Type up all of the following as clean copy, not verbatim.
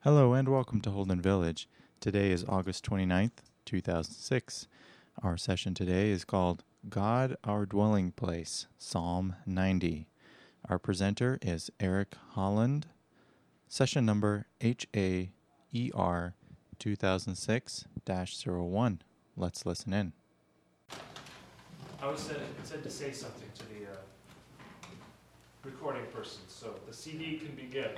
Hello and welcome to Holden Village. Today is August 29th, 2006. Our session today is called God Our Dwelling Place, Psalm 90. Our presenter is Eric Holland. Session number HAER 2006-01. Let's listen in. I was said to say something to the recording person, so the CD can begin.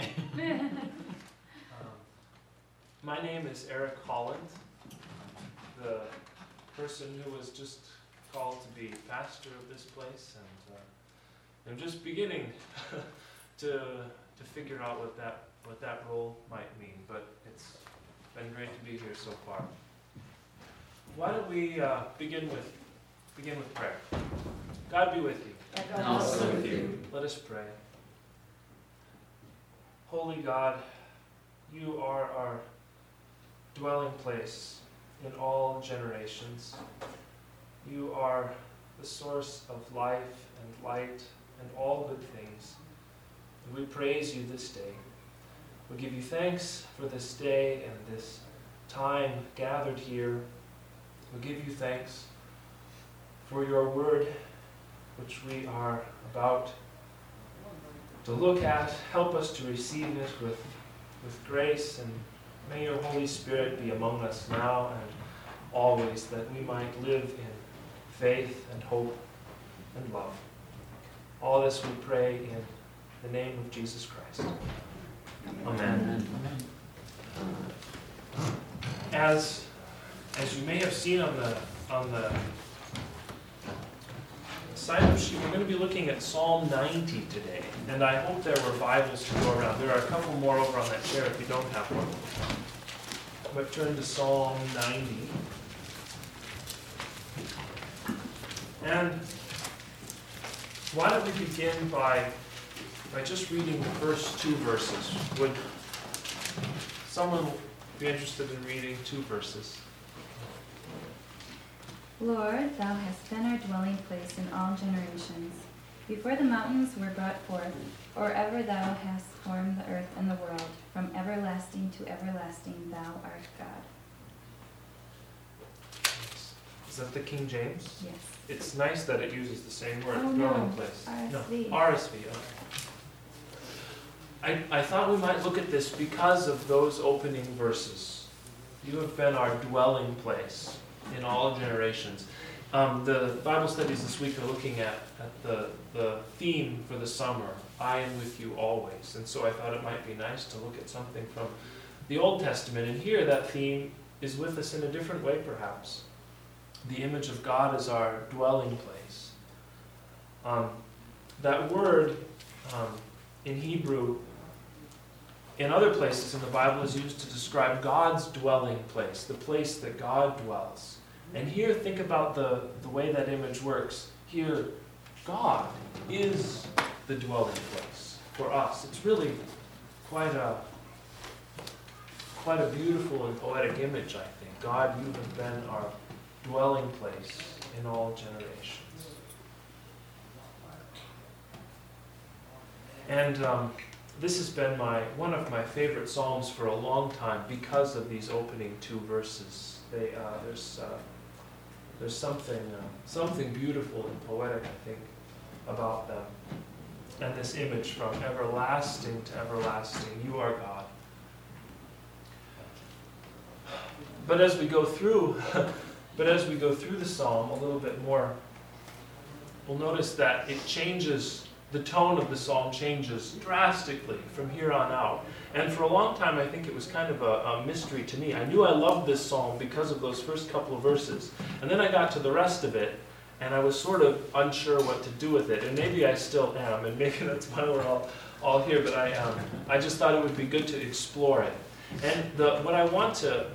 My name is Eric Holland, the person who was just called to be pastor of this place, and I'm just beginning to figure out what that role might mean. But it's been great to be here so far. Why don't we begin with prayer? God be with you. And also with you. Let us pray. Holy God, you are our dwelling place in all generations. You are the source of life and light and all good things. And we praise you this day. We give you thanks for this day and this time gathered here. We give you thanks for your word, which we are about to look at. Help us to receive it with grace, and may your Holy Spirit be among us now and always, that we might live in faith and hope and love. All this we pray in the name of Jesus Christ. Amen. As you may have seen on the sign-up sheet, we're going to be looking at Psalm 90 today, and I hope there were Bibles to go around. There are a couple more over on that chair if you don't have one. But turn to Psalm 90. And why don't we begin by just reading the first two verses? Would someone be interested in reading two verses? Lord, thou hast been our dwelling place in all generations. Before the mountains were brought forth, or ever thou hast formed the earth and the world, from everlasting to everlasting thou art God. Is that the King James? Yes. It's nice that it uses the same word, Oh, dwelling no. place. RSV. No, RSV. Okay. I thought we might look at this because of those opening verses. You have been our dwelling place in all generations. The Bible studies this week are looking at the theme for the summer, I am with you always. And so I thought it might be nice to look at something from the Old Testament. And here that theme is with us in a different way, perhaps. The image of God as our dwelling place. That word in Hebrew, in other places in the Bible, is used to describe God's dwelling place, the place that God dwells. And here, think about the way that image works. Here, God is the dwelling place for us. It's really quite a beautiful and poetic image, I think. God, you have been our dwelling place in all generations. And this has been one of my favorite psalms for a long time because of these opening two verses. There's something beautiful and poetic, I think, about them. And this image from everlasting to everlasting, you are God. But as we go through the psalm a little bit more, we'll notice that it changes. The tone of the psalm changes drastically from here on out. And for a long time, I think it was kind of a mystery to me. I knew I loved this psalm because of those first couple of verses. And then I got to the rest of it, and I was sort of unsure what to do with it. And maybe I still am, and maybe that's why we're all here. But I just thought it would be good to explore it. And what I want to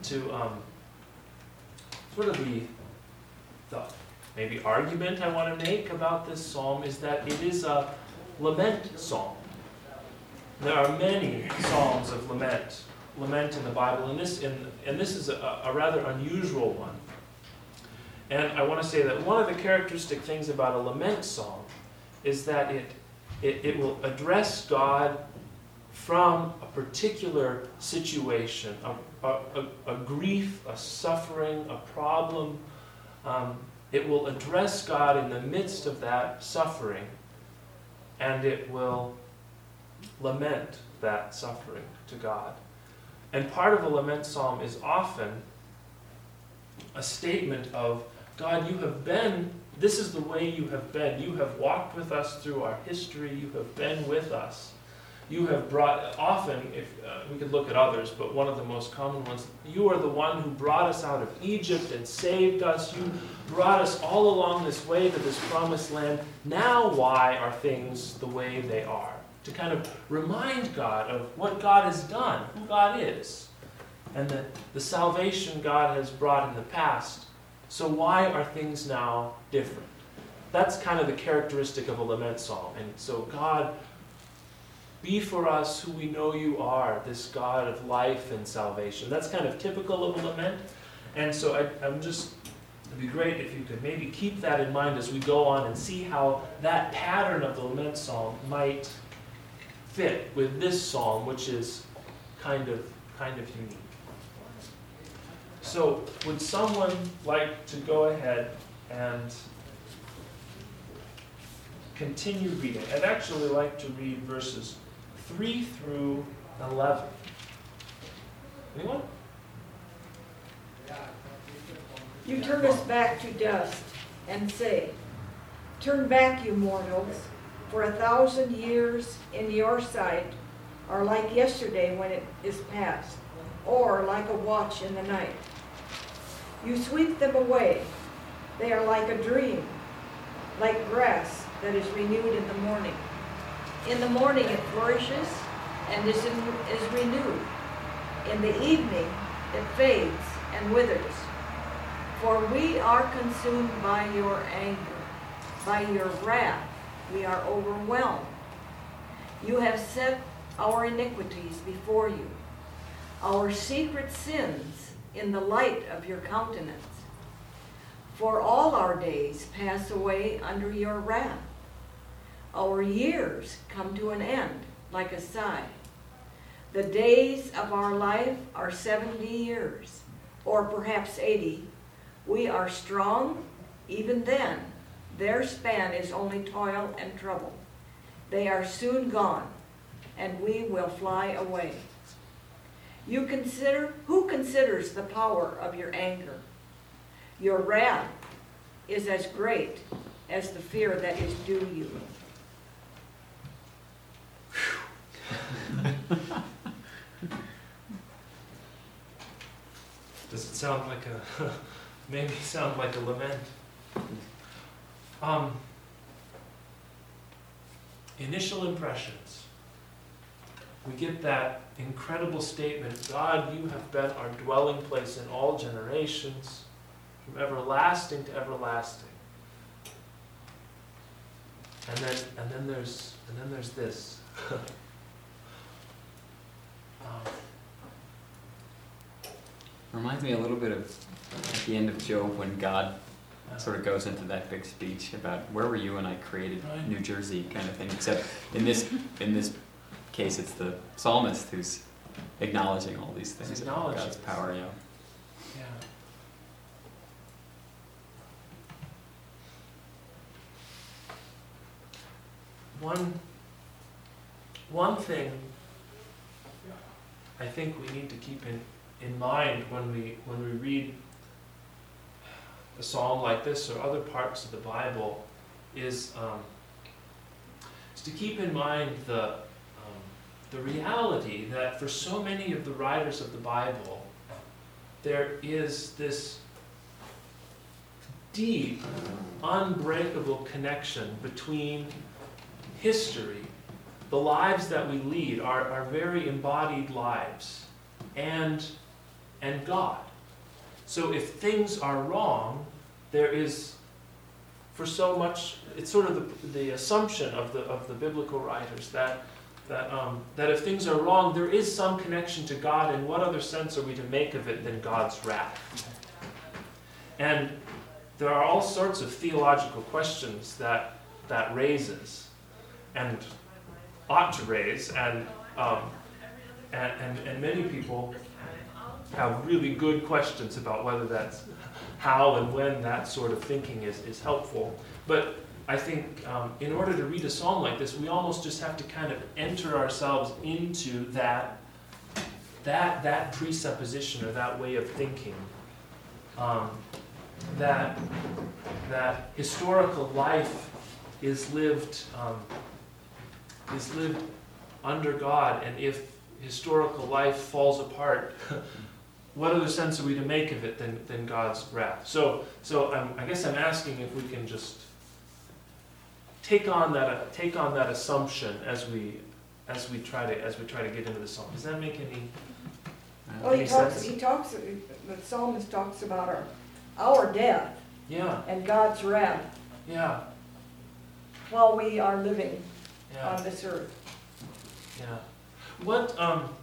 sort of the maybe argument I want to make about this psalm is that it is a lament psalm. There are many psalms of lament in the Bible, and this is a rather unusual one. And I want to say that one of the characteristic things about a lament psalm is that it will address God from a particular situation, a grief, a suffering, a problem. It will address God in the midst of that suffering, and it will lament that suffering to God. And part of a lament psalm is often a statement of, God, you have been, this is the way you have been. You have walked with us through our history. You have been with us. You have brought, often, if we could look at others, but one of the most common ones, you are the one who brought us out of Egypt and saved us. You brought us all along this way to this promised land. Now why are things the way they are? To kind of remind God of what God has done, who God is, and the salvation God has brought in the past. So why are things now different? That's kind of the characteristic of a lament psalm. And so, God, be for us who we know you are, this God of life and salvation. That's kind of typical of a lament. And so it'd be great if you could maybe keep that in mind as we go on and see how that pattern of the lament psalm might fit with this psalm, which is kind of unique. So, would someone like to go ahead and continue reading? I'd actually like to read verses 3 through 11. Anyone? You turn us back to dust and say, turn back, you mortals, for 1,000 years in your sight are like yesterday when it is past, or like a watch in the night. You sweep them away. They are like a dream, like grass that is renewed in the morning. In the morning it flourishes and is renewed. In the evening it fades and withers. For we are consumed by your anger. By your wrath we are overwhelmed. You have set our iniquities before you, our secret sins in the light of your countenance. For all our days pass away under your wrath. Our years come to an end like a sigh. The days of our life are 70 years, or perhaps 80. We are strong, even then. Their span is only toil and trouble. They are soon gone, and we will fly away. Who considers the power of your anger? Your wrath is as great as the fear that is due you. Does it sound like maybe sound like a lament? Initial impressions. We get that incredible statement, God, you have been our dwelling place in all generations, from everlasting to everlasting. And then there's this. Reminds me a little bit of at the end of Job when God sort of goes into that big speech about where were you when I created New Jersey kind of thing. Except in this case, it's the psalmist who's acknowledging all these things about God's power. Yeah. One thing I think we need to keep in mind when we read a psalm like this or other parts of the Bible is to keep in mind the reality that for so many of the writers of the Bible, there is this deep, unbreakable connection between history, the lives that we lead, our very embodied lives, and God. So if things are wrong, there is, for so much, it's sort of the assumption of the biblical writers that if things are wrong, there is some connection to God, and what other sense are we to make of it than God's wrath? And there are all sorts of theological questions that raises, and ought to raise, and And many people have really good questions about whether that's how and when that sort of thinking is helpful. But I think in order to read a psalm like this, we almost just have to kind of enter ourselves into that presupposition or that way of thinking. That historical life is lived under God, and if historical life falls apart, what other sense are we to make of it than God's wrath? So I guess I'm asking if we can just take on that assumption as we try to get into the psalm. Does that make any? Well, the psalmist talks about our death. Yeah. And God's wrath. Yeah. While we are living on this earth. Yeah. What?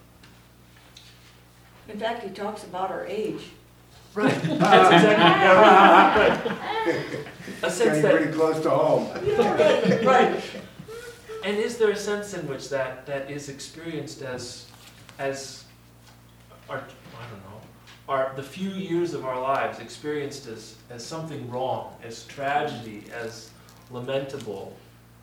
In fact, he talks about our age. Right. That's exactly right. A sense Getting that pretty close to home. right. And is there a sense in which that is experienced as our, I don't know, the few years of our lives experienced as something wrong, as tragedy, as lamentable?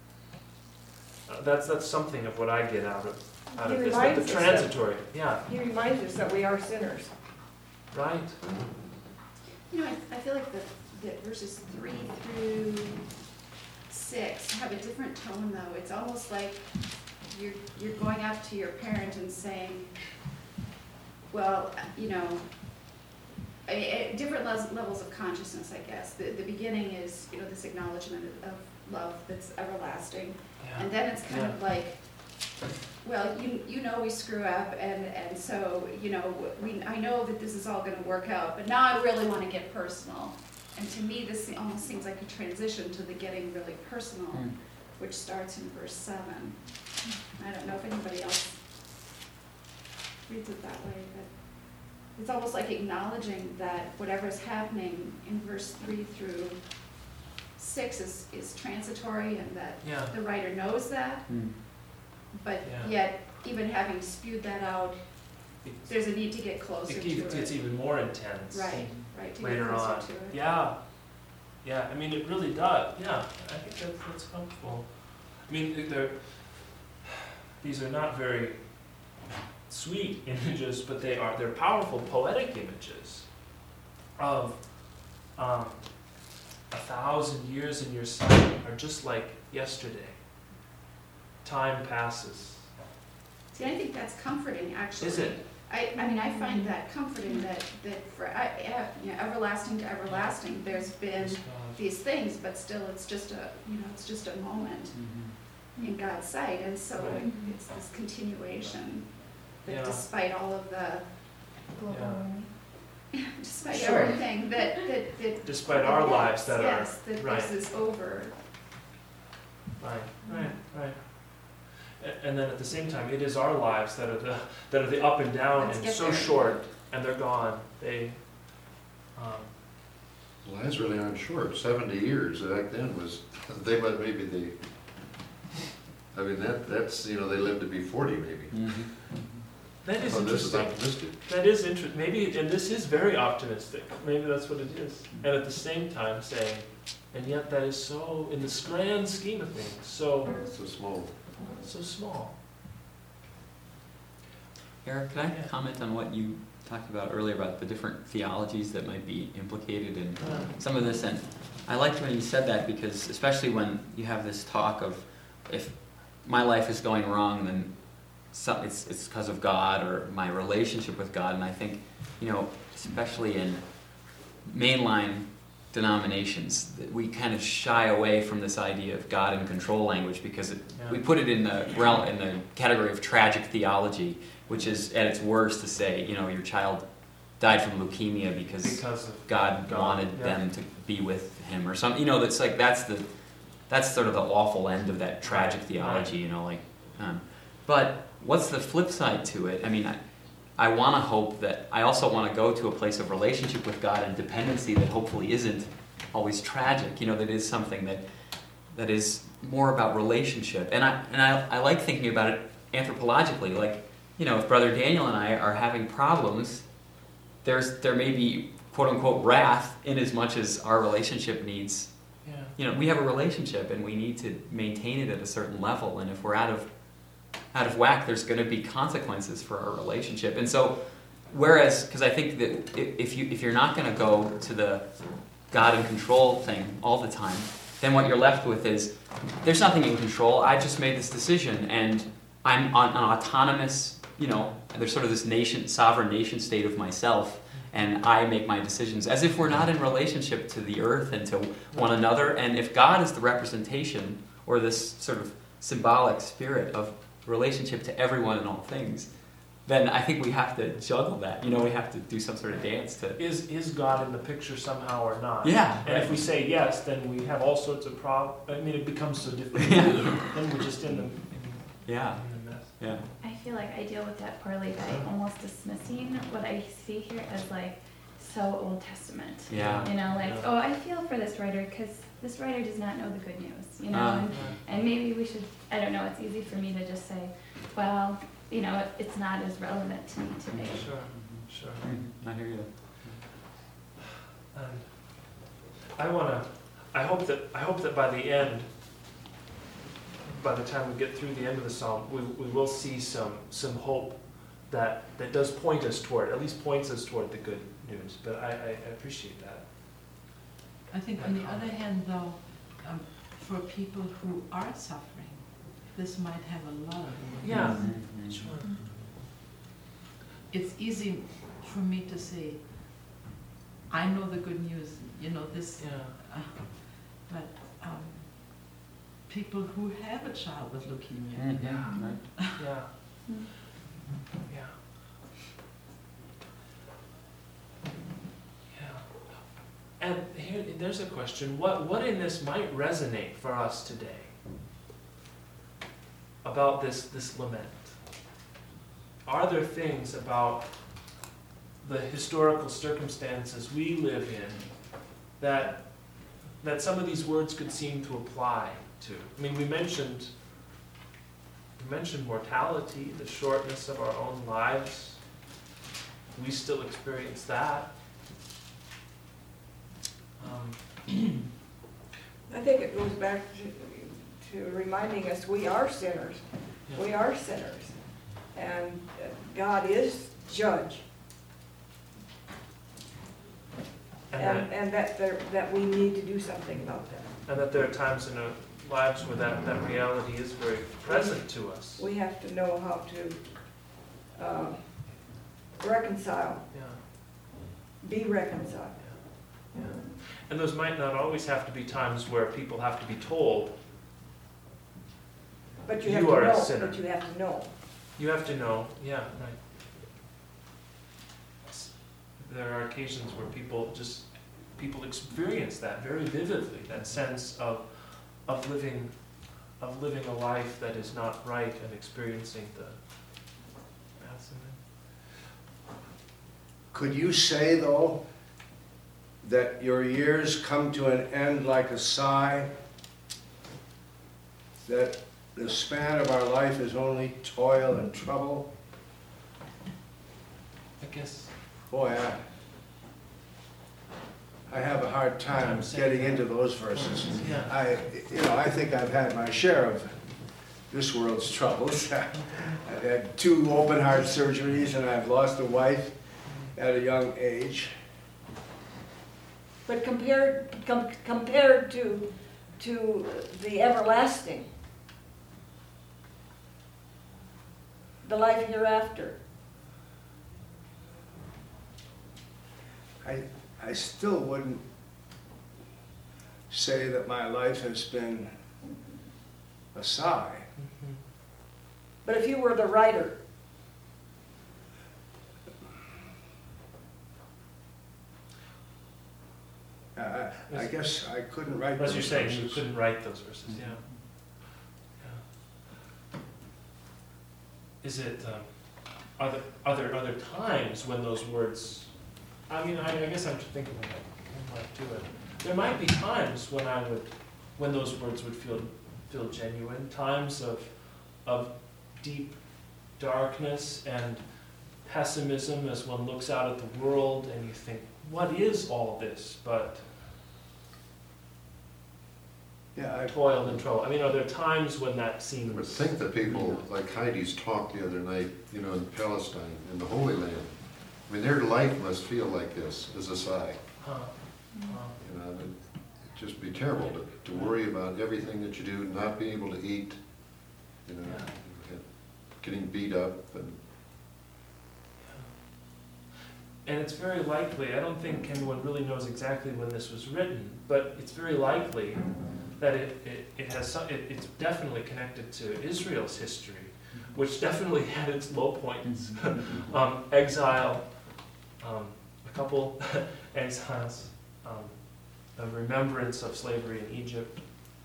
That's something of what I get out of this. The transitory. Yeah. He reminds us that we are sinners. Right. You know, I feel like that verses 3 through 6 have a different tone, though. It's almost like you're going up to your parent and saying, well, you know, different levels of consciousness, I guess. The beginning is, you know, this acknowledgement of love that's everlasting. Yeah. And then it's kind of like, well, you know we screw up, and so, you know, I know that this is all going to work out, but now I really want to get personal. And to me, this almost seems like a transition to the getting really personal, which starts in verse 7. I don't know if anybody else reads it that way, but it's almost like acknowledging that whatever's happening in verse 3 through 6 is transitory, and that the writer knows that. But yet, even having spewed that out, there's a need to get closer to it. It's even more intense. Right, to later get closer on. to it. Yeah. I mean, it really does. Yeah, I think that's helpful. I mean, these are not very sweet images, but they're powerful poetic images of 1,000 years in your sight are just like yesterday. Time passes. See, I think that's comforting, actually. Is it? I mean, I find that comforting that for everlasting to everlasting, there's been these things, but still, it's just a moment in God's sight, and so it's this continuation that despite all of the Global warming. despite everything that despite our lives that that this is over. Right. And then at the same time, it is our lives that are the up and down and so short, and they're gone. Lives really aren't short. 70 years back then was that's they lived to be 40 maybe. That is This is interesting. optimistic. That is interesting. Maybe, and this is very optimistic. Maybe that's what it is. And at the same time saying, and yet that is so, in the grand scheme of things, so small. So small. Eric, can I comment on what you talked about earlier about the different theologies that might be implicated in some of this? And I liked when you said that, because especially when you have this talk of, if my life is going wrong, then it's because of God or my relationship with God. And I think, especially in mainline denominations, we kind of shy away from this idea of God in control language, because we put it in the category of tragic theology, which is at its worst to say, your child died from leukemia because God wanted them to be with him or something. That's like that's sort of the awful end of that tragic theology. But what's the flip side to it? I mean, I want to hope that I also want to go to a place of relationship with God and dependency that hopefully isn't always tragic. That is something that is more about relationship. And I like thinking about it anthropologically, like, if Brother Daniel and I are having problems, there may be quote unquote wrath in as much as our relationship needs. Yeah. We have a relationship and we need to maintain it at a certain level, and if we're out of whack, there's going to be consequences for our relationship. And so, because I think that if you're not going to go to the God in control thing all the time, then what you're left with is, there's nothing in control. I just made this decision, and I'm on an autonomous, there's sort of this sovereign nation state of myself, and I make my decisions, as if we're not in relationship to the earth and to one another. And if God is the representation, or this sort of symbolic spirit of relationship to everyone and all things, then I think we have to juggle that. We have to do some sort of dance to... Is God in the picture somehow or not? Yeah. And if we say yes, then we have all sorts of problems. I mean, it becomes so difficult. Then we're just in the mess. Yeah. I feel like I deal with that poorly by almost dismissing what I see here as like so Old Testament. Yeah. Oh, I feel for this writer because this writer does not know the good news, and maybe we should, I don't know, it's easy for me to just say, well, it's not as relevant to me today. Sure. I hear you. And I hope that by the end, by the time we get through the end of the psalm, we will see some hope that does point us toward, at least points us toward the good news. But I appreciate that. I think on the other hand, though, for people who are suffering, this might have a lot of influence. Yeah. Mm-hmm. Sure. It's easy for me to say, I know the good news, this, Yeah. but people who have a child with leukemia, Mm-hmm. Right. Yeah. Mm. Yeah. And there's a question. What in this might resonate for us today about this lament? Are there things about the historical circumstances we live in that some of these words could seem to apply to? I mean, we mentioned mortality, the shortness of our own lives. We still experience that. I think it goes back to reminding us we are sinners. Yeah. We are sinners. And God is judge. And that we need to do something about that. And that there are times in our lives where that reality is very present to us. We have to know how to reconcile, Yeah. be reconciled. Yeah. And those might not always have to be times where people have to be told. But You you have to are a know. sinner. But you have to know. You have to know, yeah, right. There are occasions where people experience that very vividly, that sense of living a life that is not right and experiencing the path. Could you say, though, that your years come to an end like a sigh? That the span of our life is only toil and trouble? I guess. Boy, I have a hard time getting into those verses. Yeah. I think I've had my share of this world's troubles. I've had 2 open heart surgeries, and I've lost a wife at a young age. But compared to the everlasting, the life hereafter, I still wouldn't say that my life has been a sigh. Mm-hmm. but if you were the writer, I guess I couldn't write As those you're saying, verses. you couldn't write those verses, yeah. Yeah. Is it, are there times when those words, I mean, I guess I'm thinking like to it. There might be times when those words would feel genuine, times of deep darkness and pessimism as one looks out at the world and you think, what is all this but toil and trouble? I mean, are there times when that seems... But think that people like Heidi's talk the other night, you know, in Palestine, in the Holy Land. I mean, their life must feel like this, as a sigh. You know, it'd just be terrible to worry about everything that you do, not being able to eat, you know, getting beat up. And it's very likely, I don't think anyone really knows exactly when this was written, but it's very likely that it's definitely connected to Israel's history, which definitely had its low points. Exile, a couple exiles, a remembrance of slavery in Egypt.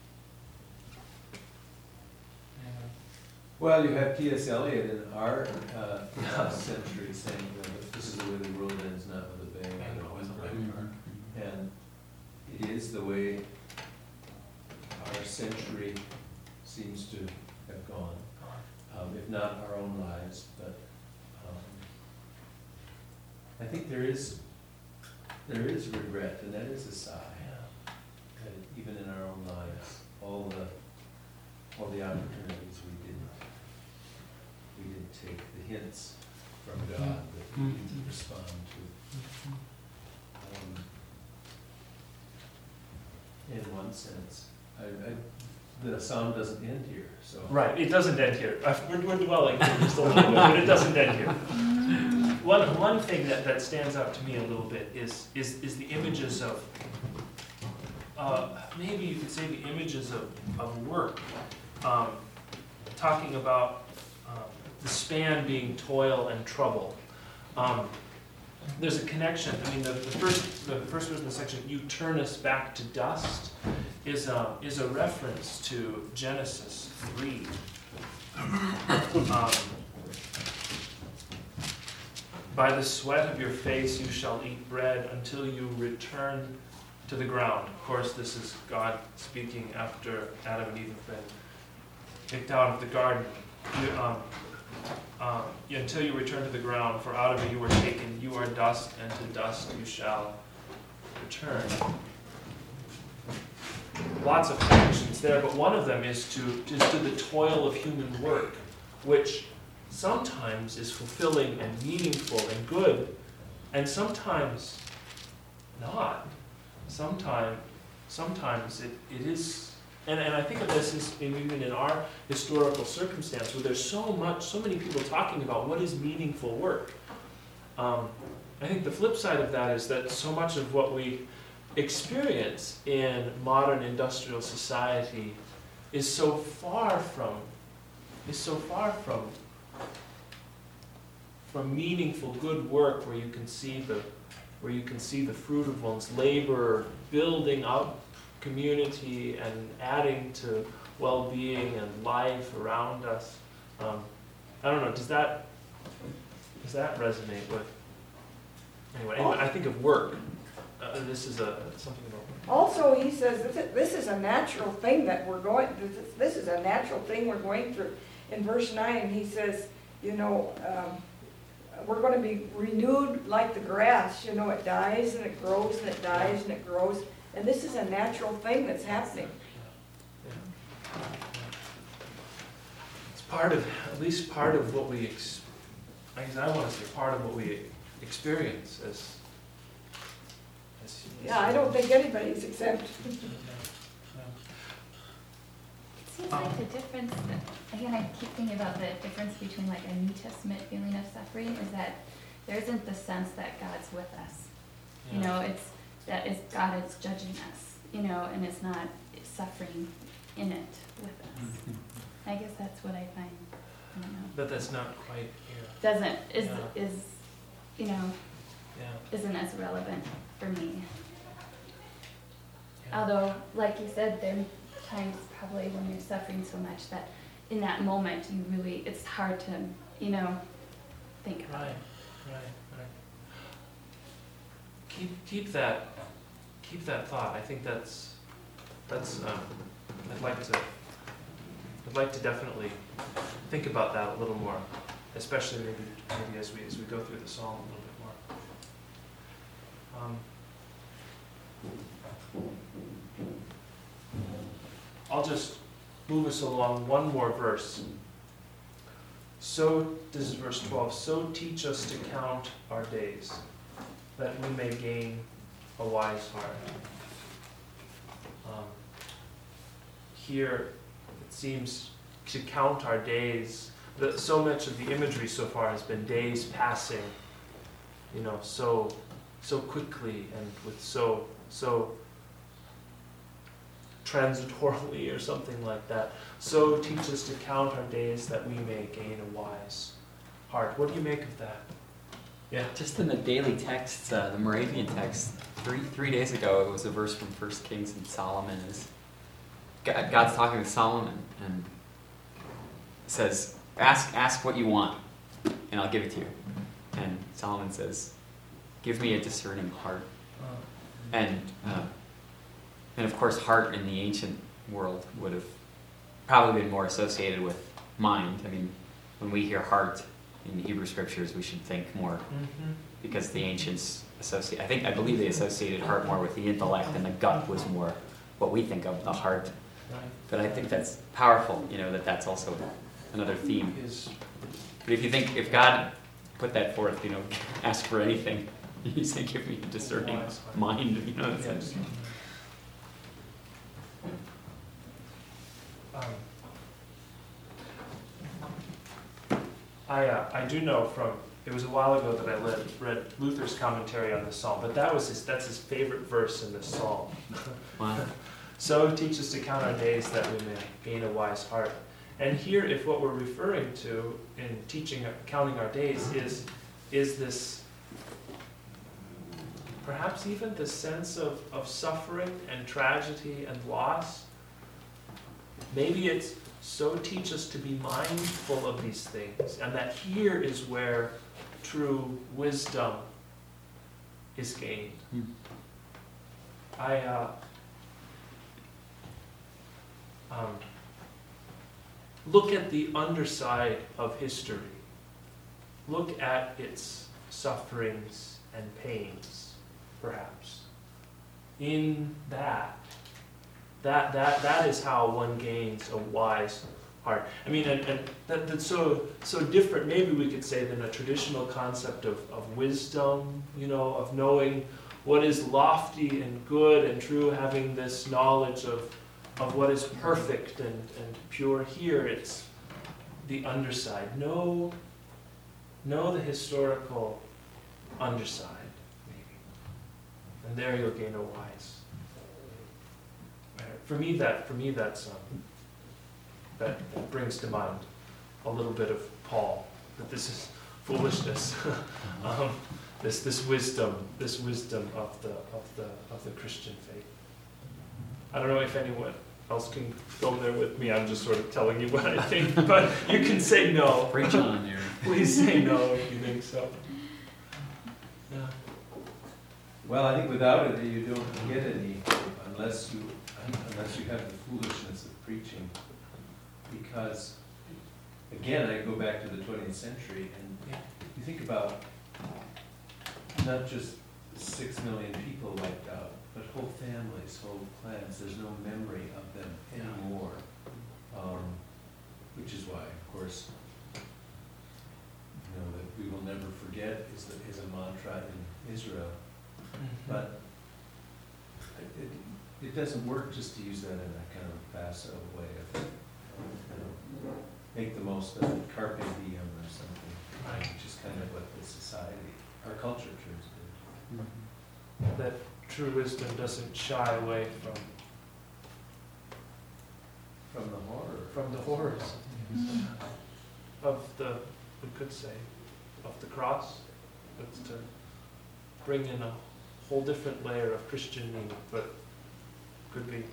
Well, you have T.S. Eliot in our century saying that this is the way the world ends, not with a bang. And it is the way our century seems to have gone, if not our own lives. But I think there is regret, and that is a sigh. That even in our own lives, all the opportunities we didn't take, the hints from God that we didn't respond to. In one sense, the psalm doesn't end here, so. Right, it doesn't end here. We're dwelling here just a little bit, but it doesn't end here. One thing that stands out to me a little bit is the images of, maybe you could say the images of work, talking about the span being toil and trouble. There's a connection. I mean, the first verse in the section, "You turn us back to dust," is a reference to Genesis 3. "By the sweat of your face you shall eat bread until you return to the ground." Of course, this is God speaking after Adam and Eve have been kicked out of the garden. Until you return to the ground, for out of it you were taken. You are dust, and to dust you shall return. Lots of connections there, but one of them is to the toil of human work, which sometimes is fulfilling and meaningful and good, and sometimes not. Sometimes it is. And I think of this as even in our historical circumstance, where there's so many people talking about what is meaningful work. I think the flip side of that is that so much of what we experience in modern industrial society is so far from meaningful good work, where you can see the fruit of one's labor building up community and adding to well-being and life around us. I don't know. Does that resonate with? Anyway, I think of work. This is something about. Also, he says this is a natural thing that we're going. This is a natural thing we're going through. In verse 9, he says, we're going to be renewed like the grass. You know, it dies and it grows and it dies and it grows. And this is a natural thing that's happening. It's at least part of what we, I want to say part of what we experience as yeah, I don't think anybody's exempt. It seems like the difference, again, I keep thinking about the difference between like a New Testament feeling of suffering is that there isn't the sense that God's with us. Yeah. You know, it's that is God is judging us, and it's not suffering in it with us. I guess that's what I find. I don't know. But that's not quite here. Isn't as relevant for me. Yeah. Although, like you said, there are times probably when you're suffering so much that in that moment it's hard to, think about it. Right. Keep that thought. I think that's I'd like to I'd like to definitely think about that a little more, especially maybe as we go through the psalm a little bit more. I'll just move us along one more verse. So, this is verse 12. So teach us to count our days, that we may gain a wise heart. Here, it seems to count our days. So much of the imagery so far has been days passing, so quickly and with so transitorily or something like that. So teach us to count our days that we may gain a wise heart. What do you make of that? Yeah, just in the daily texts, the Moravian text, three days ago, it was a verse from 1 Kings, and Solomon is, God's talking to Solomon and says, ask what you want, and I'll give it to you. And Solomon says, give me a discerning heart. And of course, heart in the ancient world would have probably been more associated with mind. I mean, when we hear heart in the Hebrew scriptures, we should think more, because the ancients I believe they associated heart more with the intellect, and the gut was more what we think of the heart. But I think that's powerful, that's also another theme. But if God put that forth, ask for anything, He said, give me a discerning mind, Yes. I do know it was a while ago that I read Luther's commentary on this psalm, but that's his favorite verse in this psalm. Wow. So teach us to count our days that we may gain a wise heart. And here, if what we're referring to in counting our days is this, perhaps even the sense of suffering and tragedy and loss, maybe it's so teach us to be mindful of these things, and that here is where true wisdom is gained. Look at the underside of history. Look at its sufferings and pains, perhaps. In that is how one gains a wise heart. I mean, and that's so different, maybe we could say, than a traditional concept of wisdom, of knowing what is lofty and good and true, having this knowledge of what is perfect and pure. Here it's the underside. Know the historical underside, maybe. And there you'll gain a wise. For me, that brings to mind a little bit of Paul, that this is foolishness. This wisdom of the Christian faith. I don't know if anyone else can go there with me. I'm just sort of telling you what I think, but you can say no. Preach on there. Please say no if you think so. Yeah. Well, I think without it, you don't get any, unless you have the foolishness of preaching. Because, again, I go back to the 20th century, and you think about not just 6 million people wiped out, but whole families, whole clans. There's no memory of them anymore. Which is why, of course, that we will never forget is a mantra in Israel. But it doesn't work just to use that in a kind of passive way of, make the most of it, carpe diem or something, which is kind of what the society, our culture turns to. That true wisdom doesn't shy away from the horror. From the horrors of we could say, of the cross. It's to bring in a whole different layer of Christian meaning, but could be.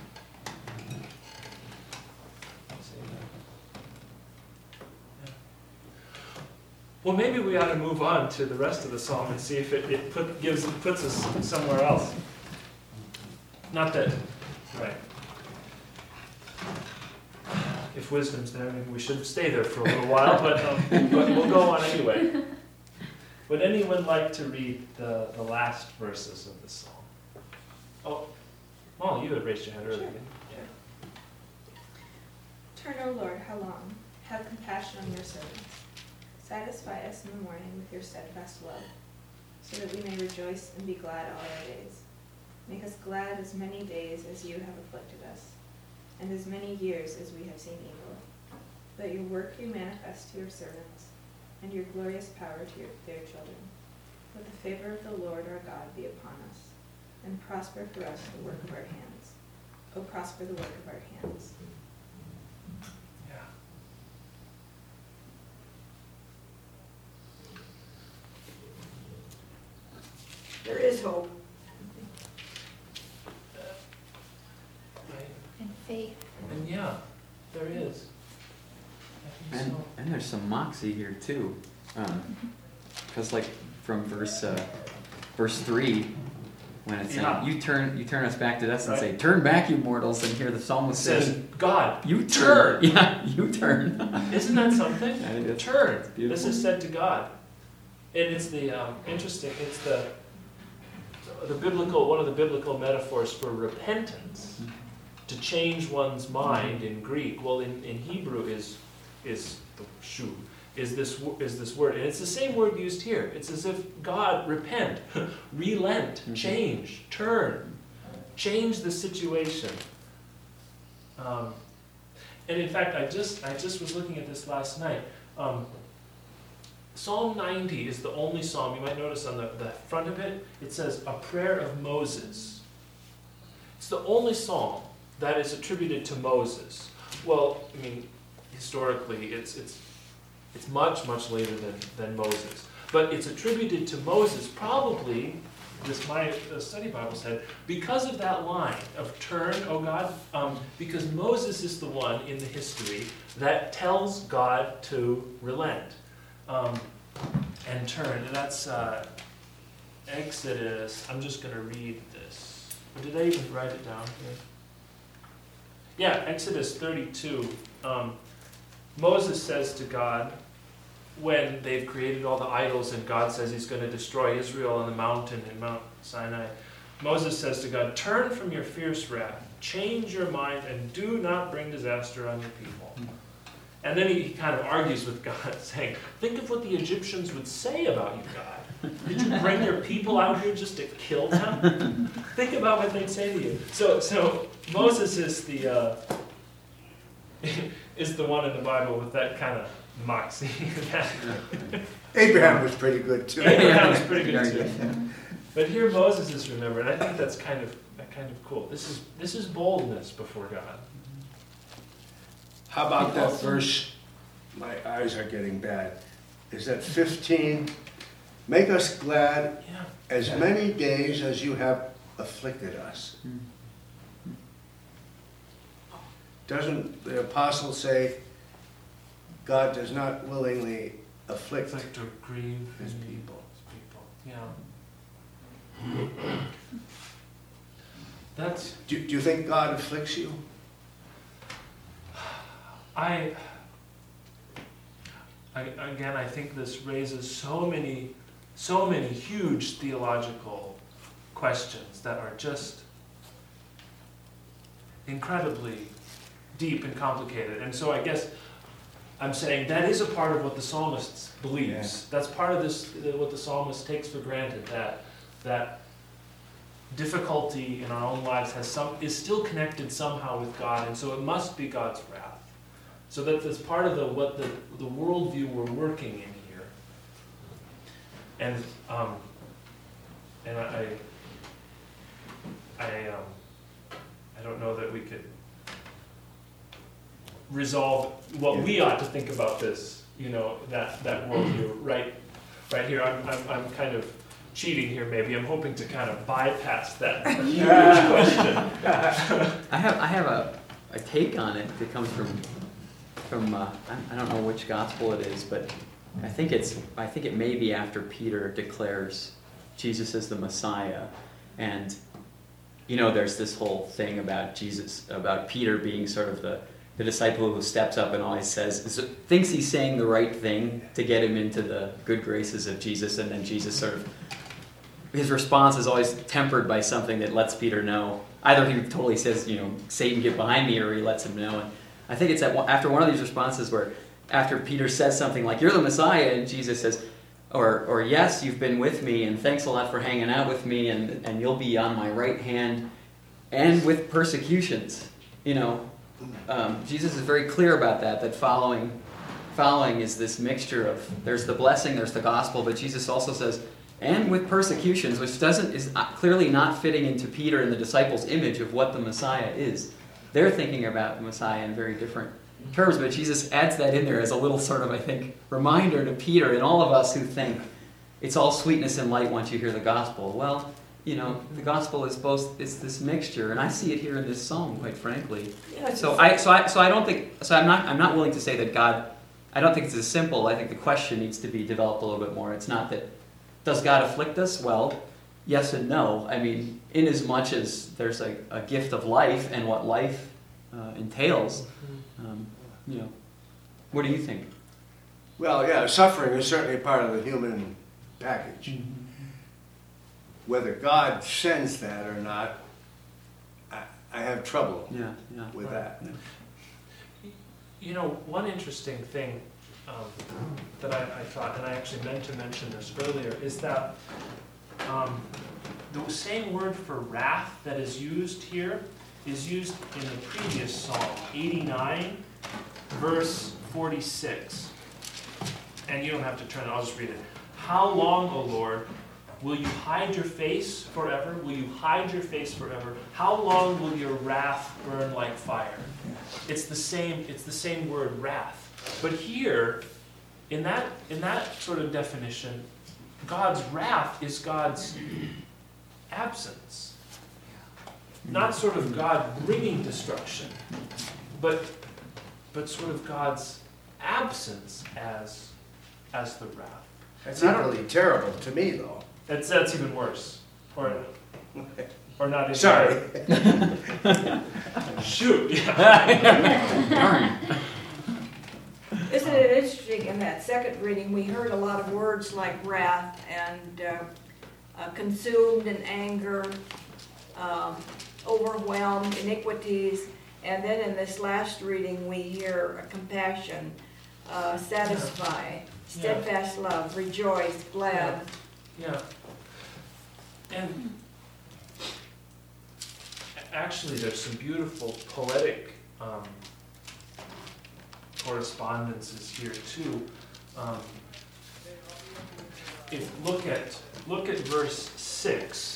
Yeah. Well, maybe we ought to move on to the rest of the psalm and see if it puts us somewhere else. Not that, right. if wisdom's there, maybe we should stay there for a little while, but we'll go on anyway. Would anyone like to read the last verses of this psalm? Oh, Molly, you had raised your hand earlier. Sure. Turn, O Lord, how long? Have compassion on your servants. Satisfy us in the morning with your steadfast love, so that we may rejoice and be glad all our days. Make us glad as many days as you have afflicted us, and as many years as we have seen evil. Let your work you manifest to your servants, and your glorious power to their children. Let the favor of the Lord our God be upon us, and prosper for us the work of our hands. O prosper the work of our hands. Yeah. There is hope. And faith. And yeah, there is. I think so. And there's some moxie here too, because like from verse 3, when it's saying, you turn us back to dust, and say, turn back, you mortals, and here the psalmist says, God, you turn. Yeah, you turn. Isn't that something? Yeah, it is. Turn. Beautiful. This is said to God, and it's the interesting. It's the biblical, one of the biblical metaphors for repentance, to change one's mind in Greek. Well, in Hebrew is the shu, is this word, and it's the same word used here. It's as if God, repent, relent, change, turn, change the situation. And in fact, I just was looking at this last night. Psalm 90 is the only psalm, you might notice on the front of it, it says, a prayer of Moses. It's the only psalm that is attributed to Moses. Well, I mean, historically, it's much, much later than Moses. But it's attributed to Moses, probably, my study Bible said, because of that line of turn, O God, because Moses is the one in the history that tells God to relent. And turn, and that's Exodus. I'm just going to read this. Or did I even write it down here? Yeah, Exodus 32. Moses says to God, when they've created all the idols and God says he's going to destroy Israel on the mountain in Mount Sinai, Moses says to God, turn from your fierce wrath, change your mind, and do not bring disaster on your people. And then he kind of argues with God, saying, think of what the Egyptians would say about you, God. Did you bring your people out here just to kill them? Think about what they'd say to you. So Moses is the one in the Bible with that kind of moxie. Abraham was pretty good too. Abraham was pretty good too. But here Moses is remembered. I think that's kind of cool. This is boldness before God. How about that verse? My eyes are getting bad. Is that 15? Make us glad as many days as you have afflicted us. Doesn't the apostle say God does not willingly afflict or grieve his people? Yeah. That's. Do you think God afflicts you? I think this raises so many huge theological questions that are just incredibly deep and complicated. And so I guess I'm saying that is a part of what the psalmist believes. Yeah. That's part of this, what the psalmist takes for granted, that difficulty in our own lives is still connected somehow with God, and so it must be God's wrath. So that's part of what the worldview we're working in here. And I don't know that we could resolve what we ought to think about this, that worldview right here. I'm kind of cheating here, maybe. I'm hoping to kind of bypass that huge question. I have a take on it that comes from I don't know which gospel it is, but I think it may be after Peter declares Jesus as the Messiah, and there's this whole thing about Peter being sort of the the disciple who steps up and always thinks he's saying the right thing to get him into the good graces of Jesus, and then Jesus sort of, his response is always tempered by something that lets Peter know. Either he totally says, Satan, get behind me, or he lets him know. And I think it's after one of these responses where after Peter says something like, you're the Messiah, and Jesus says, or yes, you've been with me, and thanks a lot for hanging out with me, and you'll be on my right hand, and with persecutions. Jesus is very clear about that following is this mixture of, there's the blessing, there's the gospel, but Jesus also says, and with persecutions, which is clearly not fitting into Peter and the disciples' image of what the Messiah is. They're thinking about the Messiah in very different terms, but Jesus adds that in there as a little sort of, I think, reminder to Peter and all of us who think it's all sweetness and light once you hear the gospel. Well, the gospel is it's this mixture, and I see it here in this psalm, quite frankly. I'm not willing to say that God, I don't think it's as simple. I think the question needs to be developed a little bit more. It's not that, does God afflict us? Well, yes and no. I mean, in as much as there's a gift of life and what life entails, what do you think? Well, yeah, suffering is certainly part of the human package. Mm-hmm. Whether God sends that or not, I have trouble with that. One interesting thing that I thought, and I actually meant to mention this earlier, is that the same word for wrath that is used here is used in the previous Psalm, 89, verse 46. And you don't have to turn it, I'll just read it. How long, O Lord, will you hide your face forever? Will you hide your face forever? How long will your wrath burn like fire? It's the same word, wrath. But here, in that sort of definition, God's wrath is God's absence. Not sort of God bringing destruction, but sort of God's absence as the wrath. That's equally terrible to me, though. That's even worse. Or not even. Sorry. Shoot. Yeah. Darn. Isn't it interesting, in that second reading, we heard a lot of words like wrath and consumed and anger, overwhelmed, iniquities, and then in this last reading we hear compassion, satisfy, steadfast love, rejoice, glad. Yeah. And actually there's some beautiful poetic correspondences here too. Look at verse 6.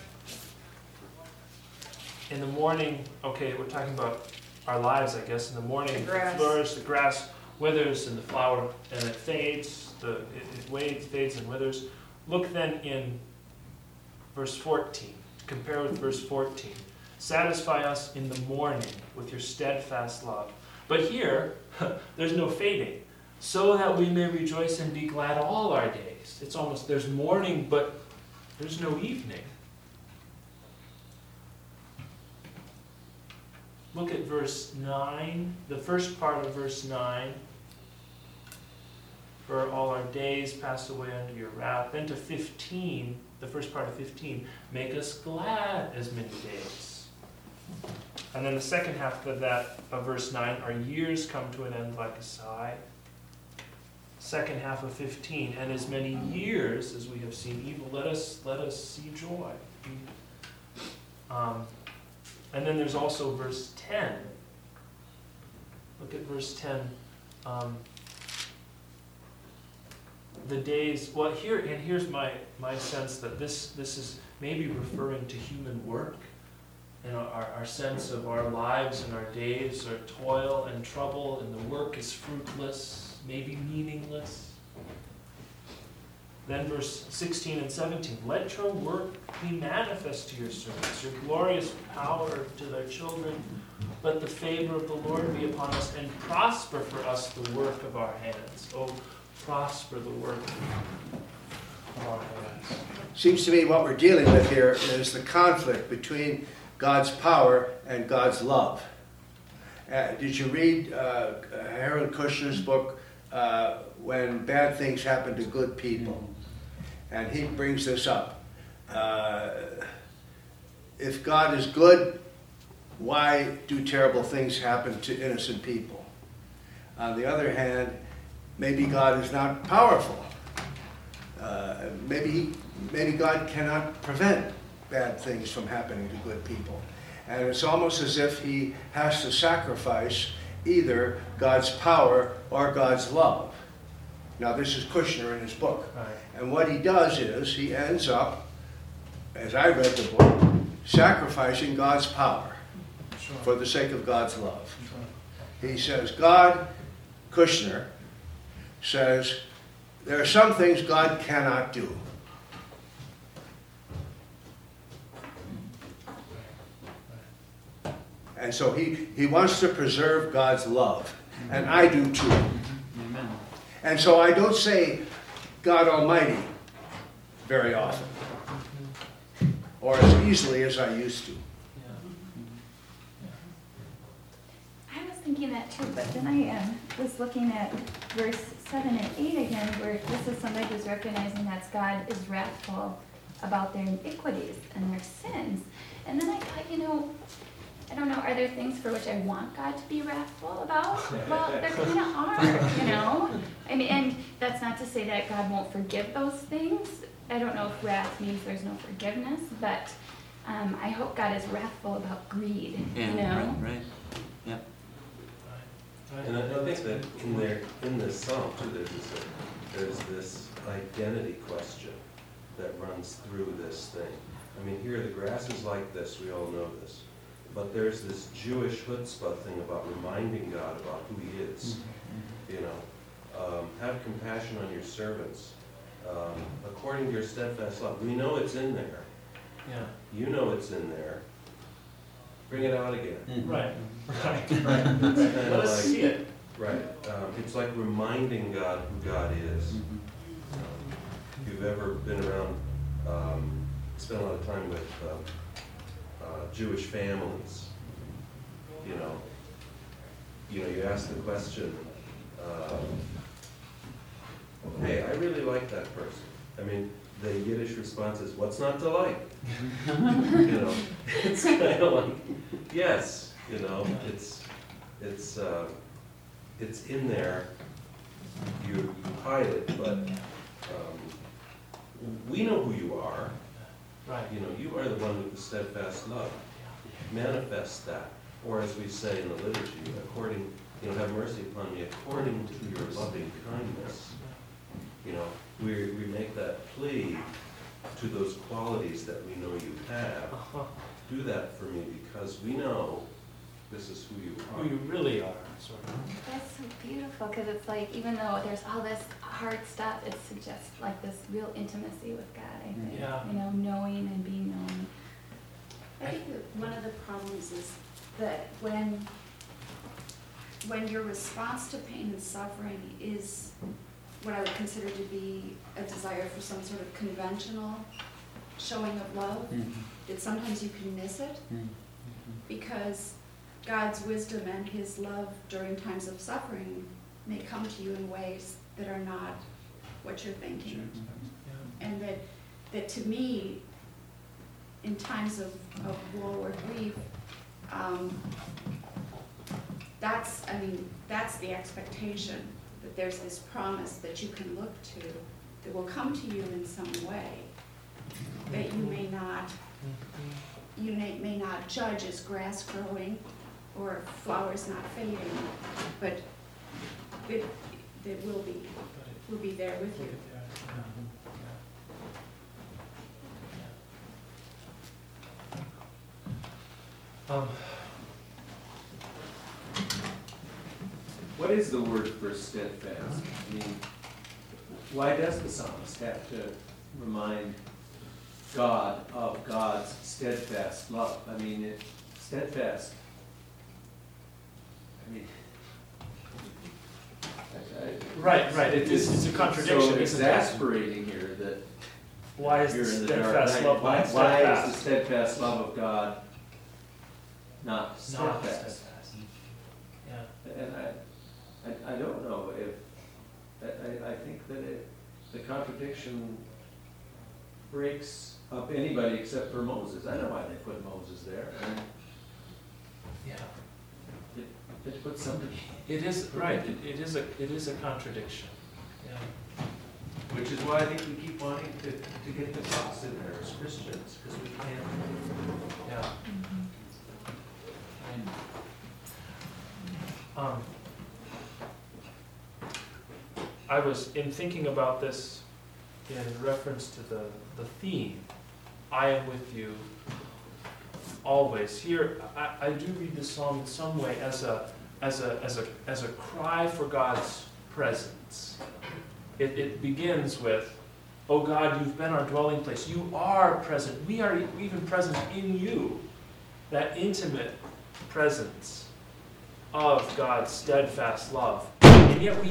In the morning, okay, we're talking about our lives, I guess. In the morning, it flourish, the grass withers, and the flower, and it fades. It fades and withers. Look then in verse 14. Compare with verse 14. Satisfy us in the morning with your steadfast love. But here, there's no fading. So that we may rejoice and be glad all our days. It's almost, there's morning, but there's no evening. Look at verse 9, the first part of verse 9. For all our days pass away under your wrath. Then to 15, the first part of 15, make us glad as many days. And then the second half of that, of verse 9, our years come to an end like a sigh. Second half of 15, and as many years as we have seen evil, let us see joy. And then there's also verse 10. Look at verse 10. The days, well, here's my sense that this is maybe referring to human work and our sense of our lives and our days are toil and trouble, and the work is fruitless, maybe meaningless. Then verse 16 and 17, let your work be manifest to your servants, your glorious power to their children. Let the favor of the Lord be upon us, and prosper for us the work of our hands. Oh, prosper the work of our hands. Seems to me what we're dealing with here is the conflict between God's power and God's love. Did you read Harold Kushner's book, When Bad Things Happen to Good People? And he brings this up. If God is good, why do terrible things happen to innocent people? On the other hand, maybe God is not powerful. Maybe God cannot prevent bad things from happening to good people. And it's almost as if he has to sacrifice either God's power or God's love. Now, this is Kushner in his book. Right. And what he does is he ends up, as I read the book, sacrificing God's power for the sake of God's love. He says, Kushner says, there are some things God cannot do. And so he wants to preserve God's love. And I do too. Amen. And so I don't say God Almighty very often. Or as easily as I used to. I was thinking that too, but then I was looking at verse 7 and 8 again, where this is somebody who's recognizing that God is wrathful about their iniquities and their sins. And then I thought, I don't know, are there things for which I want God to be wrathful about? Well, there kind of are, I mean, and that's not to say that God won't forgive those things. I don't know if wrath means there's no forgiveness, but I hope God is wrathful about greed, Right. Yeah. And I think that in this psalm too, there's this identity question that runs through this thing. I mean, here the grass is like this, we all know this. But there's this Jewish chutzpah thing about reminding God about who he is. Have compassion on your servants, according to your steadfast love. We know it's in there. Yeah. You know it's in there. Bring it out again. Right. Let us see it. Right. It's like reminding God who God is. If you've ever been around, spent a lot of time with Jewish families, you ask the question, hey, I really like that person. I mean, the Yiddish response is, what's not to like? It's kind of like, yes, it's in there. You hide it, but we know who you are. Right. You are the one with the steadfast love. Manifest that. Or as we say in the liturgy, according, have mercy upon me according to your loving kindness. We make that plea to those qualities that we know you have. Do that for me because we know this is who you are. Who you really are, sort of. That's so beautiful, because it's like, even though there's all this hard stuff, it suggests like this real intimacy with God, I think. Yeah. Knowing and being known. I think that one of the problems is that when your response to pain and suffering is what I would consider to be a desire for some sort of conventional showing of love, that sometimes you can miss it, because God's wisdom and his love during times of suffering may come to you in ways that are not what you're thinking. And that to me, in times of woe or grief, that's the expectation, that there's this promise that you can look to that will come to you in some way that you may not judge as grass growing or flowers not fading, but that will be there with you. What is the word for steadfast? I mean, why does the psalmist have to remind God of God's steadfast love? I mean, steadfast. I mean, right. It's a contradiction. So exasperating here that why is you're the in the dark steadfast night. love Why steadfast? is the steadfast love of God not steadfast? And I don't know if, I think that the contradiction breaks up anybody except for Moses. I know why they put Moses there. And Yeah. it puts somebody. It is, right, it is a contradiction. Yeah. 't is why I think we keep wanting to get the cross in there as Christians, because we can't. Yeah. I was, in thinking about this in reference to the theme, I am with you always. Here, I do read the psalm in some way as a cry for God's presence. It begins with, "Oh God, you've been our dwelling place. You are present. We are even present in you." That intimate presence of God's steadfast love. And yet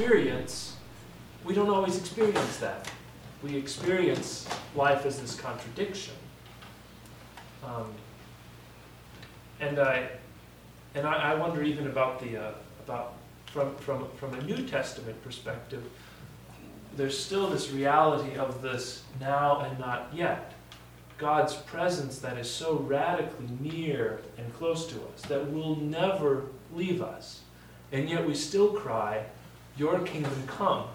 we don't always experience that. We experience life as this contradiction. And I wonder even about from a New Testament perspective, there's still this reality of this now and not yet. God's presence that is so radically near and close to us that will never leave us. And yet we still cry, "Your kingdom come."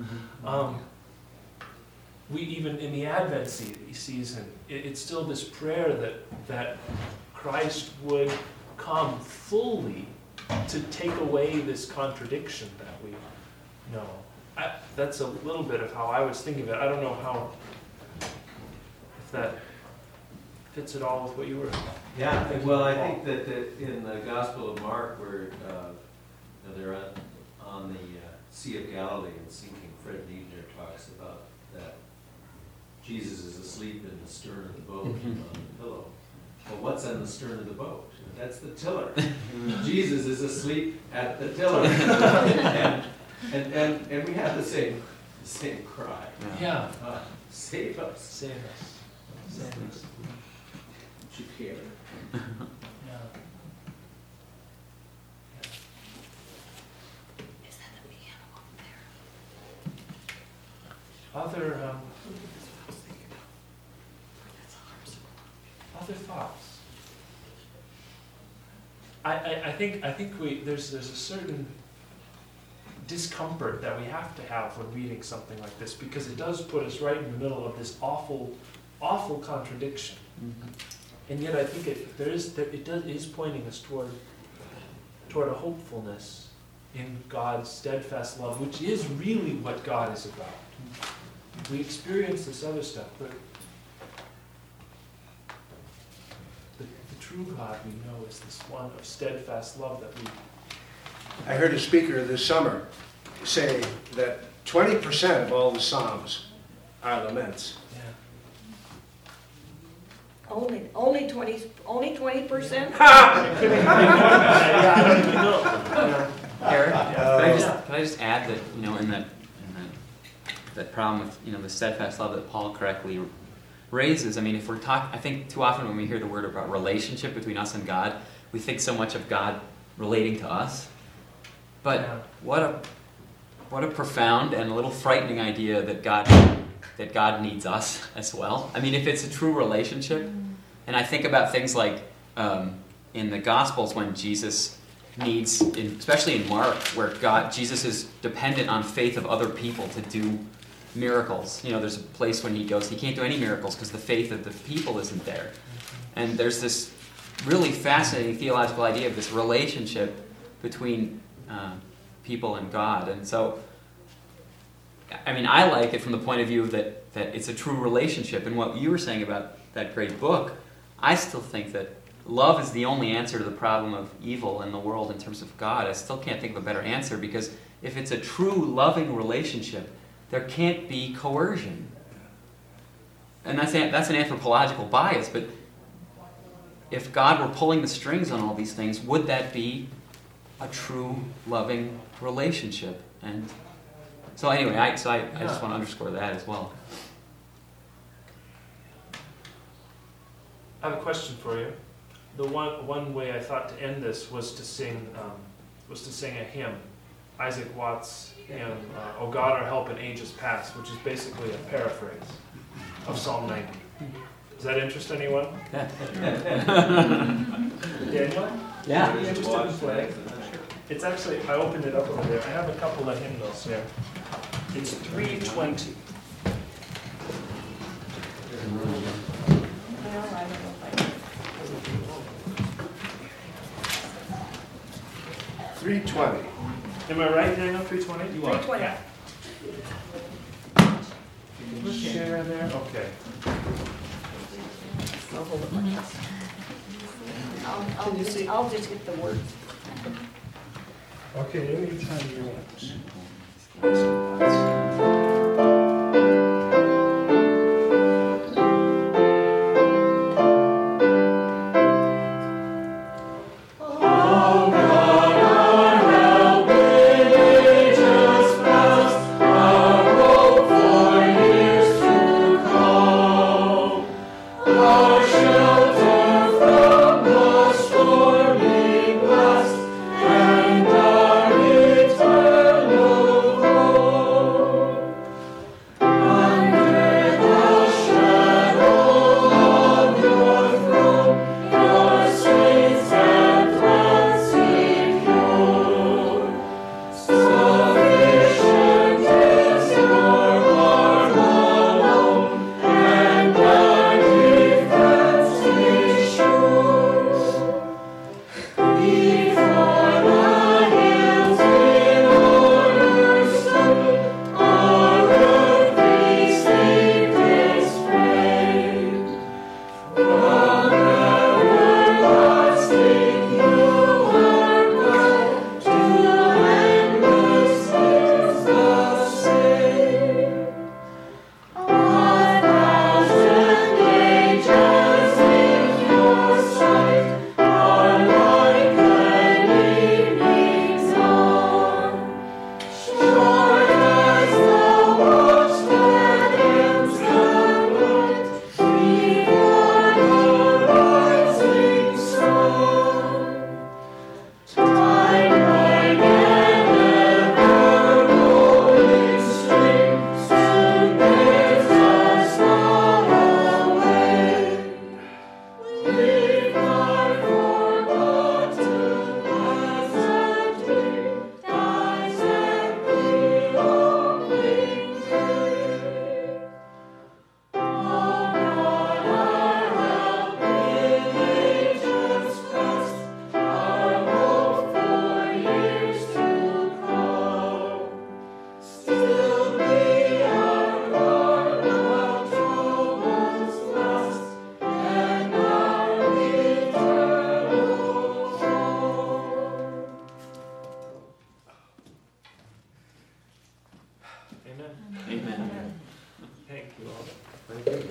We even in the Advent season, it's still this prayer that Christ would come fully to take away this contradiction that we know. That's a little bit of how I was thinking of it. I don't know if that fits at all with what you were. Yeah, well, I think that in the Gospel of Mark, where they're on the Sea of Galilee and sinking, Fred Niedner talks about that Jesus is asleep in the stern of the boat on the pillow. Well, what's on the stern of the boat? That's the tiller. Jesus is asleep at the tiller. and we have the same cry. Yeah. Save us. Save us. Save us. Don't you care? Yeah. Is that the piano up there? Other thoughts. I think there's a certain discomfort that we have to have when reading something like this, because it does put us right in the middle of this awful contradiction. Mm-hmm. And yet I think it is pointing us toward a hopefulness in God's steadfast love, which is really what God is about. We experience this other stuff, but the true God we know is this one of steadfast love that we... I heard a speaker this summer say that 20% of all the Psalms are laments. Only 20%? Eric, can I just add that, in that problem with, the steadfast love that Paul correctly raises, if we're I think too often when we hear the word about relationship between us and God, we think so much of God relating to us. But what a profound and a little frightening idea that God needs us as well. If it's a true relationship, and I think about things like in the Gospels when Jesus needs, especially in Mark, where Jesus is dependent on faith of other people to do miracles. There's a place when he goes, he can't do any miracles because the faith of the people isn't there. And there's this really fascinating theological idea of this relationship between people and God. And so, I like it from the point of view that it's a true relationship. And what you were saying about that great book, I still think that love is the only answer to the problem of evil in the world in terms of God. I still can't think of a better answer, because if it's a true loving relationship, there can't be coercion. And that's an anthropological bias, but if God were pulling the strings on all these things, would that be a true loving relationship? And so anyway, I just want to underscore that as well. I have a question for you. The one way I thought to end this was to sing was to sing a hymn, Isaac Watts' hymn, "O God, our help in ages past," which is basically a paraphrase of Psalm 90. Does that interest anyone? Daniel? Yeah. Are you interested in playing? It's actually, I opened it up over there. I have a couple of hymnals here. It's 320. $3.20. Am I right, Daniel? 320? You are. 320. Yeah. Share there. Okay. I'll just get the words. Okay, anytime you want. Amen. Thank you all. Very good.